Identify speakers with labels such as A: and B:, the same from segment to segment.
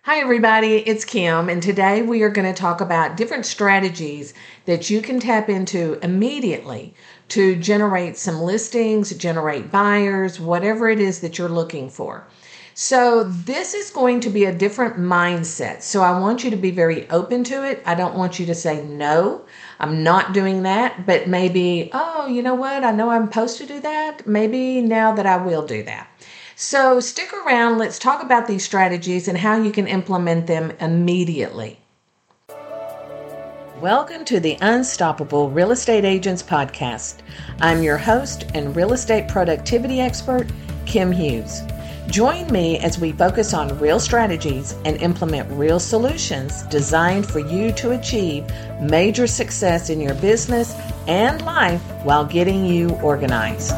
A: Hi, everybody. It's Kim, and today we are going to talk about different strategies that you can tap into immediately to generate some listings, generate buyers, whatever it is that you're looking for. So, this is going to be a different mindset. So, I want you to be very open to it. I don't want you to say, no, I'm not doing that, but maybe, oh, you know what? I know I'm supposed to do that. Maybe now that I will do that. So stick around. Let's talk about these strategies and how you can implement them immediately. Welcome to the Unstoppable Real Estate Agents Podcast. I'm your host and real estate productivity expert, Kim Hughes. Join me as we focus on real strategies and implement real solutions designed for you to achieve major success in your business and life while getting you organized.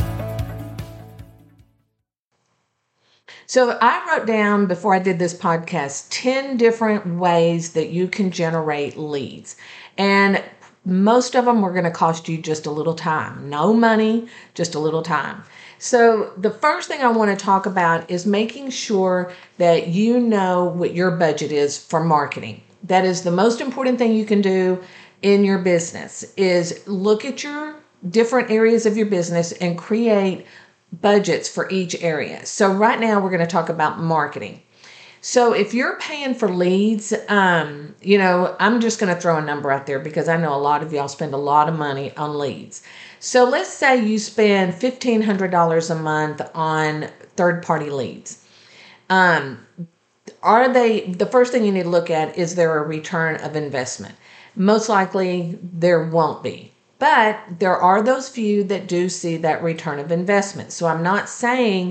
A: So I wrote down before I did this podcast 10 different ways that you can generate leads. And most of them were going to cost you just a little time. No money, just a little time. So the first thing I want to talk about is making sure that you know what your budget is for marketing. That is the most important thing you can do in your business is look at your different areas of your business and create budgets for each area. So right now we're going to talk about marketing. So if you're paying for leads, I'm just going to throw a number out there because I know a lot of y'all spend a lot of money on leads. So let's say you spend $1,500 a month on third-party leads. The first thing you need to look at, is there a return of investment? Most likely there won't be. But there are those few that do see that return of investment. So I'm not saying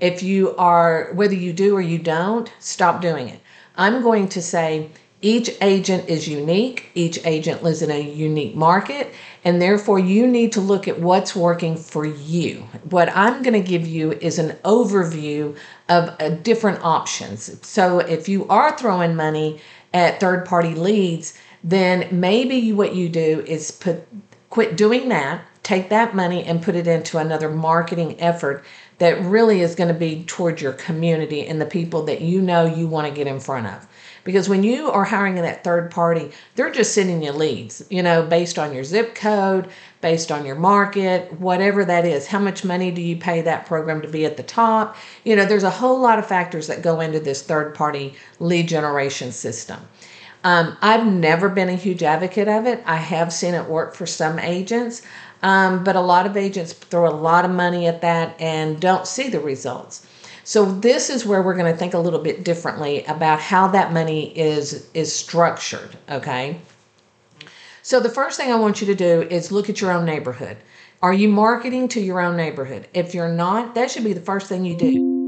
A: whether you do or you don't, stop doing it. I'm going to say each agent is unique. Each agent lives in a unique market. And therefore you need to look at what's working for you. What I'm going to give you is an overview of different options. So if you are throwing money at third-party leads, then maybe what you do is quit doing that, take that money and put it into another marketing effort that really is going to be towards your community and the people that you know you want to get in front of. Because when you are hiring that third party, they're just sending you leads, based on your zip code, based on your market, whatever that is. How much money do you pay that program to be at the top? There's a whole lot of factors that go into this third party lead generation system. I've never been a huge advocate of it. I have seen it work for some agents, but a lot of agents throw a lot of money at that and don't see the results. So this is where we're going to think a little bit differently about how that money is structured, okay? So the first thing I want you to do is look at your own neighborhood. Are you marketing to your own neighborhood? If you're not, that should be the first thing you do.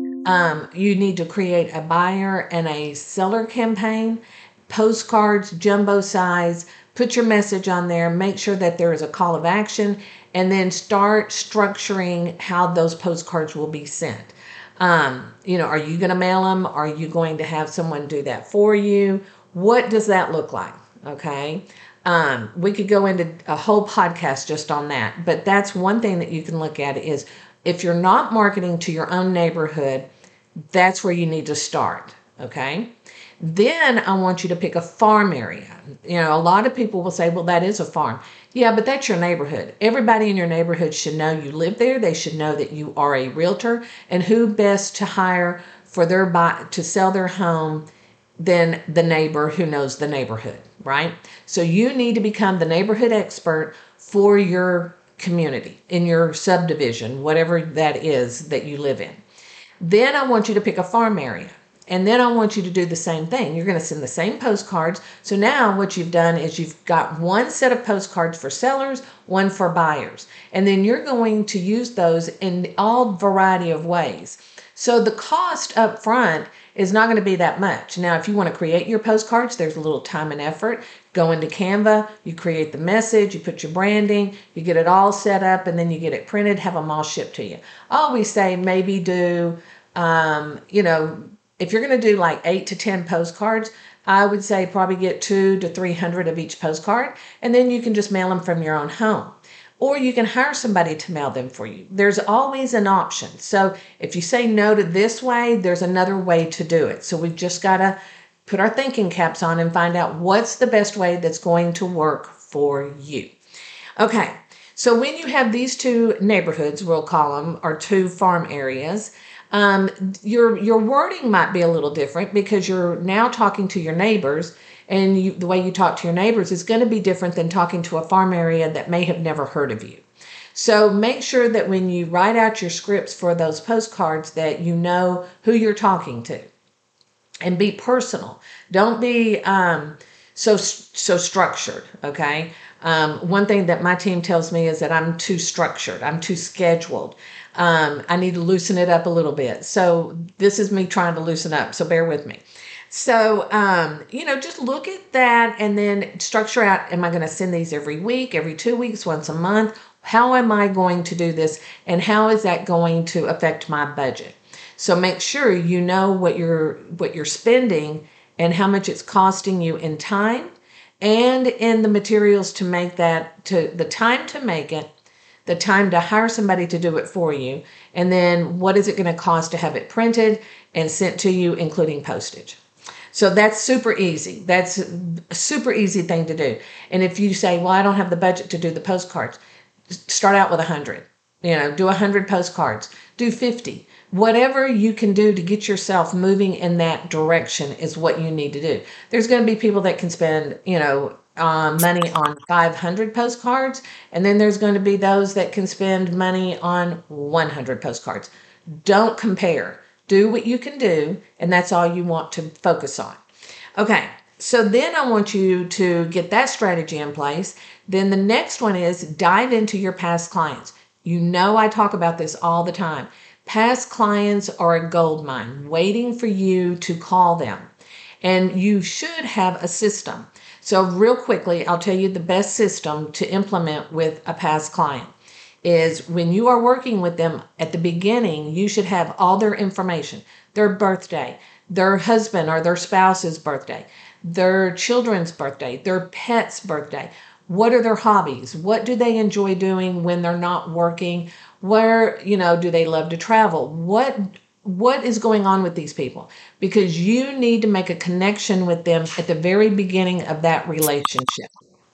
A: You need to create a buyer and a seller campaign. Postcards, jumbo size, put your message on there, make sure that there is a call of action, and then start structuring how those postcards will be sent. Are you going to mail them? Are you going to have someone do that for you? What does that look like? Okay. We could go into a whole podcast just on that, but that's one thing that you can look at is if you're not marketing to your own neighborhood, that's where you need to start. Okay. Then I want you to pick a farm area. A lot of people will say, well, that is a farm. Yeah, but that's your neighborhood. Everybody in your neighborhood should know you live there. They should know that you are a realtor, and who best to hire for to sell their home than the neighbor who knows the neighborhood, right? So you need to become the neighborhood expert for your community, in your subdivision, whatever that is that you live in. Then I want you to pick a farm area. And then I want you to do the same thing. You're going to send the same postcards. So now what you've done is you've got one set of postcards for sellers, one for buyers. And then you're going to use those in all variety of ways. So the cost up front is not going to be that much. Now, if you want to create your postcards, there's a little time and effort. Go into Canva, you create the message, you put your branding, you get it all set up, and then you get it printed, have them all shipped to you. I always say maybe do, if you're going to do like 8 to 10 postcards, I would say probably get 200 to 300 of each postcard, and then you can just mail them from your own home. Or you can hire somebody to mail them for you. There's always an option. So if you say no to this way, there's another way to do it. So we've just got to put our thinking caps on and find out what's the best way that's going to work for you. Okay, so when you have these two neighborhoods, we'll call them, or two farm areas, your wording might be a little different because you're now talking to your neighbors, and the way you talk to your neighbors is going to be different than talking to a farm area that may have never heard of you. So make sure that when you write out your scripts for those postcards that you know who you're talking to, and be personal. Don't be so structured, okay? One thing that my team tells me is that I'm too structured. I'm too scheduled. I need to loosen it up a little bit. So this is me trying to loosen up. So bear with me. So, just look at that and then structure out, am I going to send these every week, every 2 weeks, once a month? How am I going to do this? And how is that going to affect my budget? So make sure you know what you're spending and how much it's costing you in time and in the materials to make that, to the time to make it, the time to hire somebody to do it for you, and then what is it going to cost to have it printed and sent to you, including postage. So that's super easy. That's a super easy thing to do. And if you say, well, I don't have the budget to do the postcards, start out with 100. Do 100 postcards, do 50. Whatever you can do to get yourself moving in that direction is what you need to do. There's going to be people that can spend, money on 500 postcards, and then there's going to be those that can spend money on 100 postcards. Don't compare. Do what you can do, and that's all you want to focus on. Okay, so then I want you to get that strategy in place. Then the next one is dive into your past clients. I talk about this all the time. Past clients are a gold mine waiting for you to call them. And you should have a system. So real quickly, I'll tell you the best system to implement with a past client is when you are working with them at the beginning, you should have all their information, their birthday, their husband or their spouse's birthday, their children's birthday, their pet's birthday. What are their hobbies? What do they enjoy doing when they're not working? Where, do they love to travel? What is going on with these people? Because you need to make a connection with them at the very beginning of that relationship.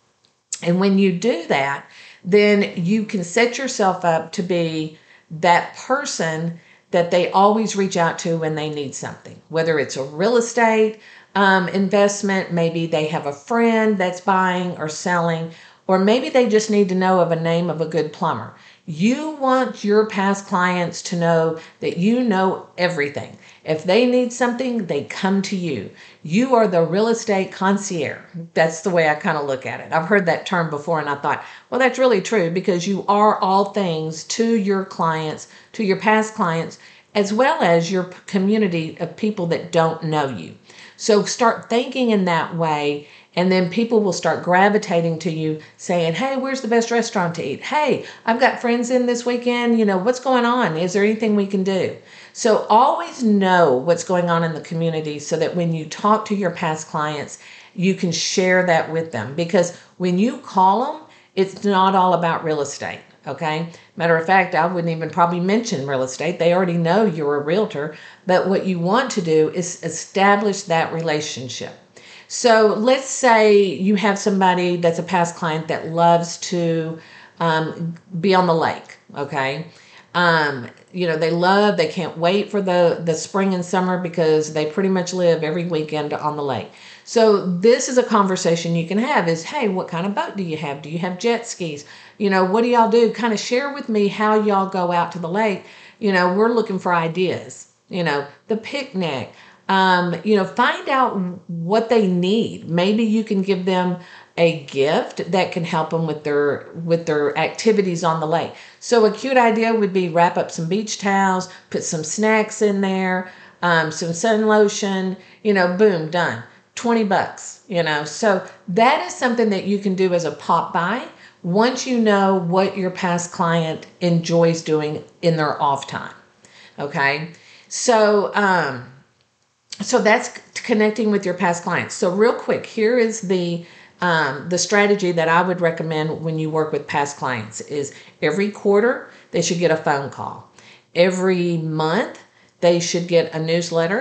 A: And when you do that, then you can set yourself up to be that person that they always reach out to when they need something, whether it's a real estate investment, maybe they have a friend that's buying or selling, or maybe they just need to know of a name of a good plumber. You want your past clients to know that you know everything. If they need something, they come to you. You are the real estate concierge. That's the way I kind of look at it. I've heard that term before and I thought, well, that's really true because you are all things to your clients, to your past clients, as well as your community of people that don't know you. So start thinking in that way, and then people will start gravitating to you saying, hey, where's the best restaurant to eat? Hey, I've got friends in this weekend. What's going on? Is there anything we can do? So always know what's going on in the community so that when you talk to your past clients, you can share that with them. Because when you call them, it's not all about real estate. Okay. Matter of fact, I wouldn't even probably mention real estate. They already know you're a realtor. But what you want to do is establish that relationship. So let's say you have somebody that's a past client that loves to be on the lake. Okay. They can't wait for the spring and summer because they pretty much live every weekend on the lake. So this is a conversation you can have is, hey, what kind of boat do you have? Do you have jet skis? What do y'all do? Kind of share with me how y'all go out to the lake. We're looking for ideas, the picnic, find out what they need. Maybe you can give them a gift that can help them with their activities on the lake. So a cute idea would be wrap up some beach towels, put some snacks in there, some sun lotion, boom, done. $20, So that is something that you can do as a pop by once you know what your past client enjoys doing in their off time. Okay. So that's connecting with your past clients. So real quick, here is the strategy that I would recommend when you work with past clients is every quarter, they should get a phone call. Every month, they should get a newsletter.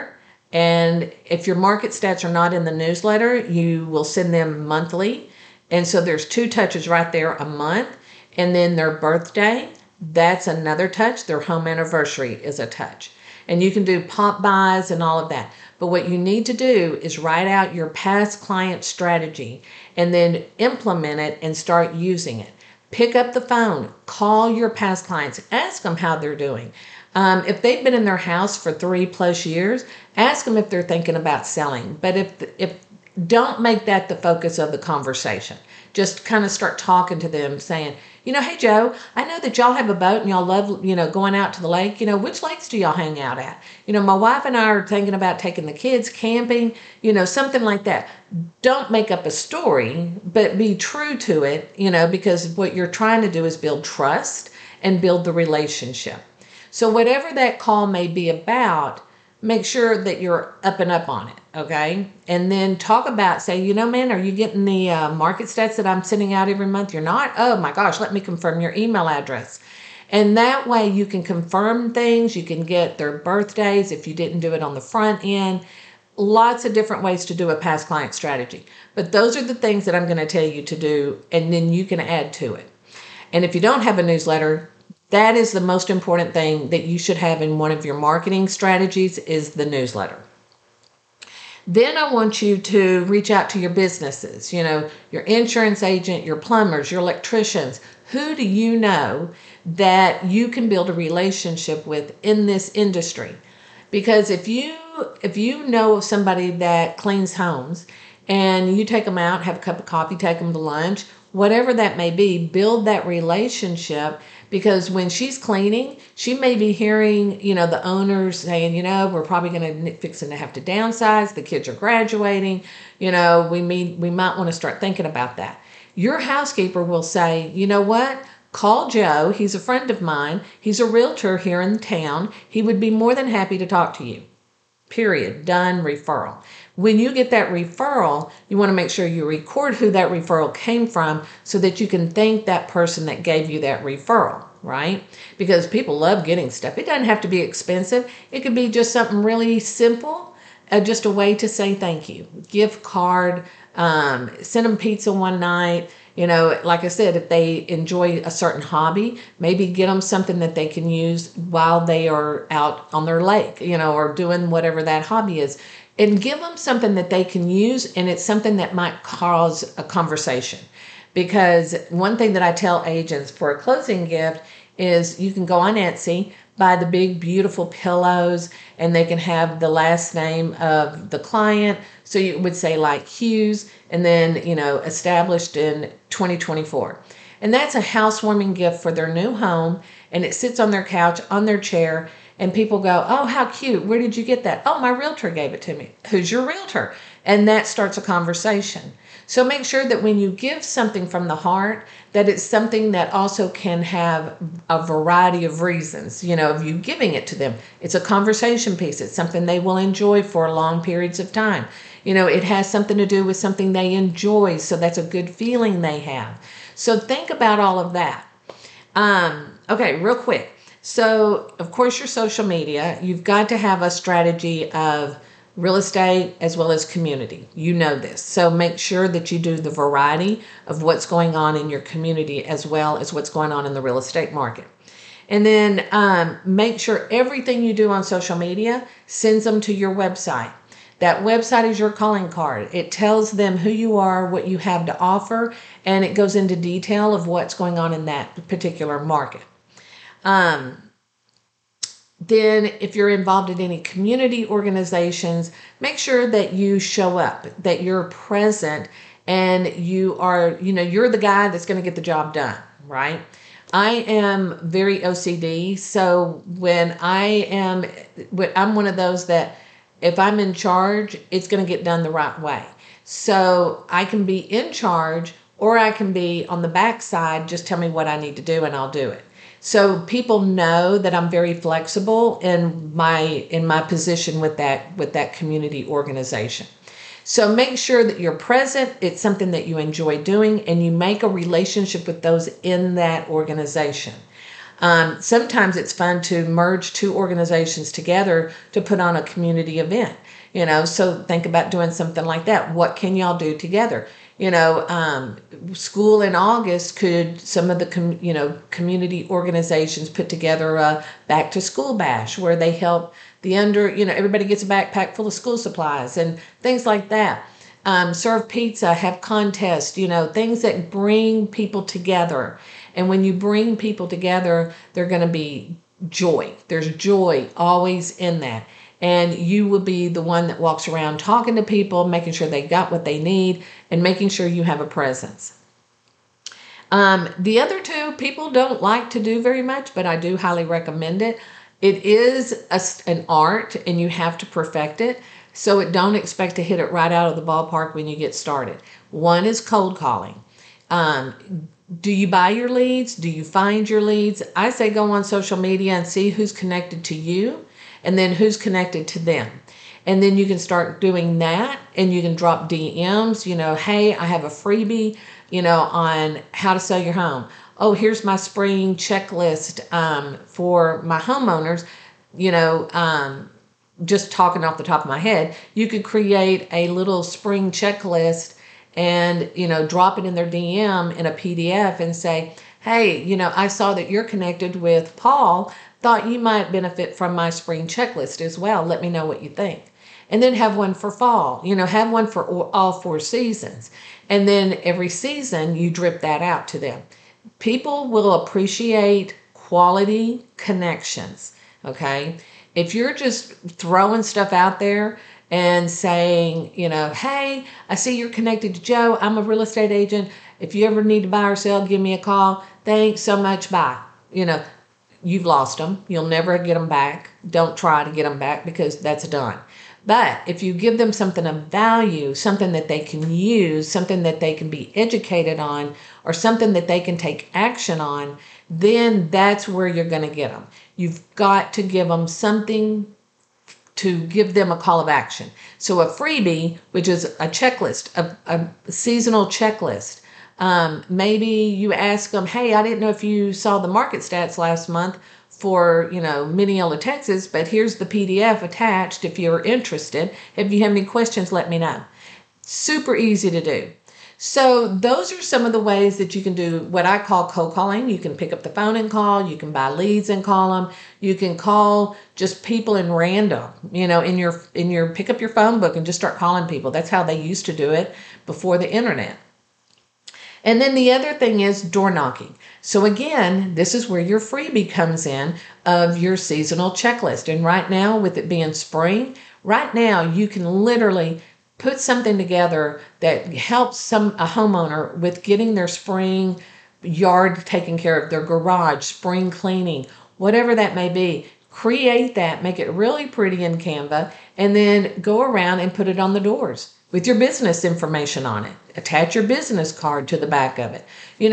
A: And if your market stats are not in the newsletter, you will send them monthly. And so there's 2 touches right there a month. And then their birthday, that's another touch. Their home anniversary is a touch. And you can do pop buys and all of that. But what you need to do is write out your past client strategy and then implement it and start using it. Pick up the phone, call your past clients, ask them how they're doing. If they've been in their house for 3+ years, ask them if they're thinking about selling. But if don't make that the focus of the conversation. Just kind of start talking to them saying, hey, Joe, I know that y'all have a boat and y'all love, going out to the lake. Which lakes do y'all hang out at? My wife and I are thinking about taking the kids camping, something like that. Don't make up a story, but be true to it, because what you're trying to do is build trust and build the relationship. So whatever that call may be about, make sure that you're up and up on it, okay? And then talk about, say, man, are you getting the market stats that I'm sending out every month? You're not? Oh my gosh, let me confirm your email address. And that way you can confirm things. You can get their birthdays if you didn't do it on the front end. Lots of different ways to do a past client strategy. But those are the things that I'm going to tell you to do, and then you can add to it. And if you don't have a newsletter, that is the most important thing that you should have in one of your marketing strategies is the newsletter. Then I want you to reach out to your businesses, your insurance agent, your plumbers, your electricians. Who do you know that you can build a relationship with in this industry? Because if you know of somebody that cleans homes and you take them out, have a cup of coffee, take them to lunch, whatever that may be, build that relationship. Because when she's cleaning, she may be hearing, the owners saying, we're probably going to fixing to have to downsize. The kids are graduating. We might want to start thinking about that. Your housekeeper will say, you know what? Call Joe. He's a friend of mine. He's a realtor here in town. He would be more than happy to talk to you. Period. Done. Referral. When you get that referral, you want to make sure you record who that referral came from so that you can thank that person that gave you that referral, right? Because people love getting stuff. It doesn't have to be expensive. It could be just something really simple, just a way to say thank you. Gift card, send them pizza one night. Like I said, if they enjoy a certain hobby, maybe get them something that they can use while they are out on their lake, or doing whatever that hobby is. And give them something that they can use, and it's something that might cause a conversation. Because one thing that I tell agents for a closing gift is you can go on Etsy, buy the big, beautiful pillows, and they can have the last name of the client. So you would say like Hughes, and then, established in 2024. And that's a housewarming gift for their new home, and it sits on their couch, on their chair, and people go, oh, how cute. Where did you get that? Oh, my realtor gave it to me. Who's your realtor? And that starts a conversation. So make sure that when you give something from the heart, that it's something that also can have a variety of reasons, of you giving it to them. It's a conversation piece. It's something they will enjoy for long periods of time. It has something to do with something they enjoy. So that's a good feeling they have. So think about all of that. Okay, real quick. So, of course, your social media, you've got to have a strategy of real estate as well as community. You know this. So make sure that you do the variety of what's going on in your community as well as what's going on in the real estate market. And then make sure everything you do on social media sends them to your website. That website is your calling card. It tells them who you are, what you have to offer, and it goes into detail of what's going on in that particular market. Then if you're involved in any community organizations, make sure that you show up, that you're present, and you are, you're the guy that's going to get the job done, right? I am very OCD. So I'm one of those that if I'm in charge, it's going to get done the right way. So I can be in charge, or I can be on the backside, just tell me what I need to do and I'll do it. So people know that I'm very flexible in my position with that community organization. So make sure that you're present. It's something that you enjoy doing, and you make a relationship with those in that organization. Sometimes it's fun to merge two organizations together to put on a community event. So think about doing something like that. What can y'all do together? School in August, could some of the community organizations put together a back to school bash where they help everybody gets a backpack full of school supplies and things like that. Serve pizza, have contests, things that bring people together. And when you bring people together, they're going to be joy. There's joy always in that. And you will be the one that walks around talking to people, making sure they got what they need, and making sure you have a presence. The other two, people don't like to do very much, but I do highly recommend it. It is an art, and you have to perfect it. So don't expect to hit it right out of the ballpark when you get started. One is cold calling. Do you buy your leads? Do you find your leads? I say go on social media and see who's connected to you and then who's connected to them. And then you can start doing that, and you can drop DMs, hey, I have a freebie, on how to sell your home. Oh, here's my spring checklist for my homeowners, just talking off the top of my head. You could create a little spring checklist and, drop it in their DM in a PDF and say, hey, I saw that you're connected with Paul. Thought you might benefit from my spring checklist as well. Let me know what you think. And then have one for fall, have one for all 4 seasons. And then every season you drip that out to them. People will appreciate quality connections, okay? If you're just throwing stuff out there and saying, hey, I see you're connected to Joe. I'm a real estate agent. If you ever need to buy or sell, give me a call. Thanks so much. Bye. You've lost them. You'll never get them back. Don't try to get them back because that's done. But if you give them something of value, something that they can use, something that they can be educated on, or something that they can take action on, then that's where you're going to get them. You've got to give them something to give them a call of action. So a freebie, which is a checklist, a seasonal checklist. Maybe you ask them, hey, I didn't know if you saw the market stats last month for, Mineola, Texas, but here's the PDF attached if you're interested. If you have any questions, let me know. Super easy to do. So those are some of the ways that you can do what I call cold calling. You can pick up the phone and call. You can buy leads and call them. You can call just people in random, in your pick up your phone book and just start calling people. That's how they used to do it before the internet. And then the other thing is door knocking. So again, this is where your freebie comes in of your seasonal checklist. And right now, with it being spring, right now you can literally put something together that helps a homeowner with getting their spring yard taken care of, their garage, spring cleaning, whatever that may be. Create that, make it really pretty in Canva, and then go around and put it on the doors with your business information on it. Attach your business card to the back of it.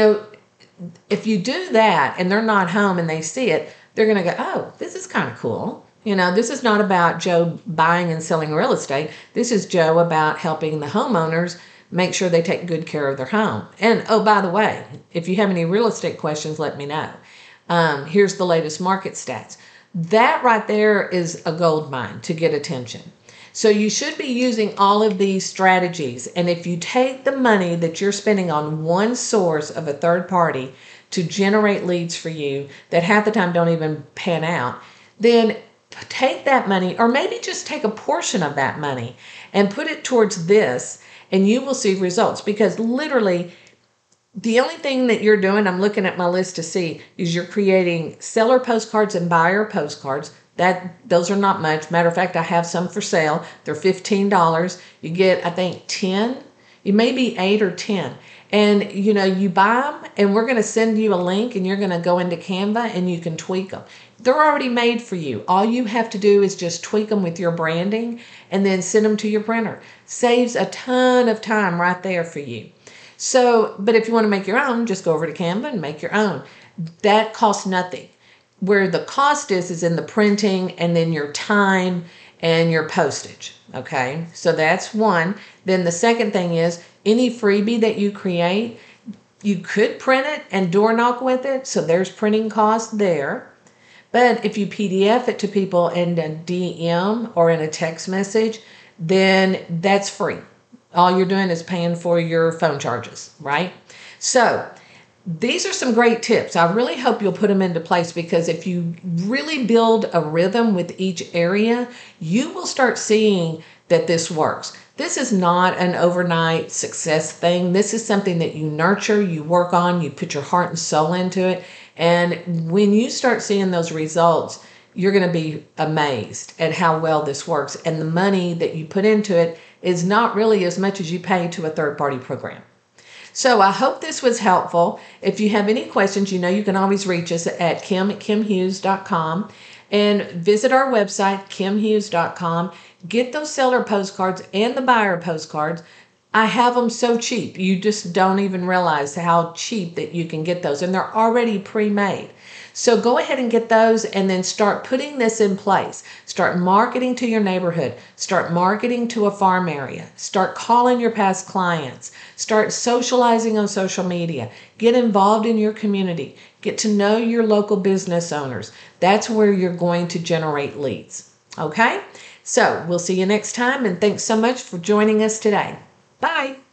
A: If you do that and they're not home and they see it, they're going to go, oh, this is kind of cool. This is not about Joe buying and selling real estate. This is Joe about helping the homeowners make sure they take good care of their home. And, oh, by the way, if you have any real estate questions, let me know. Here's the latest market stats. That right there is a gold mine to get attention. So you should be using all of these strategies. And if you take the money that you're spending on one source of a third party to generate leads for you that half the time don't even pan out, then take that money, or maybe just take a portion of that money and put it towards this, and you will see results. Because literally, the only thing that you're doing, I'm looking at my list to see, is you're creating seller postcards and buyer postcards. Those are not much. Matter of fact, I have some for sale. They're $15. You get, I think, 10. You may be 8 or 10. And, you buy them, and we're going to send you a link, and you're going to go into Canva, and you can tweak them. They're already made for you. All you have to do is just tweak them with your branding and then send them to your printer. Saves a ton of time right there for you. So, but if you want to make your own, just go over to Canva and make your own. That costs nothing. Where the cost is in the printing and then your time and your postage. Okay, so that's one. Then the second thing is any freebie that you create, You could print it and door knock with it, so there's printing cost there. But if you PDF it to people in a DM or in a text message, then that's free. All you're doing is paying for your phone charges, right? So these are some great tips. I really hope you'll put them into place, because if you really build a rhythm with each area, you will start seeing that this works. This is not an overnight success thing. This is something that you nurture, you work on, you put your heart and soul into it. And when you start seeing those results, you're going to be amazed at how well this works. And the money that you put into it is not really as much as you pay to a third-party program. So I hope this was helpful. If you have any questions, you can always reach us at kim@kimhughes.com, and visit our website, kimhughes.com. Get those seller postcards and the buyer postcards. I have them so cheap. You just don't even realize how cheap that you can get those. And they're already pre-made. So go ahead and get those, and then start putting this in place. Start marketing to your neighborhood. Start marketing to a farm area. Start calling your past clients. Start socializing on social media. Get involved in your community. Get to know your local business owners. That's where you're going to generate leads. Okay? So we'll see you next time, and thanks so much for joining us today. Bye.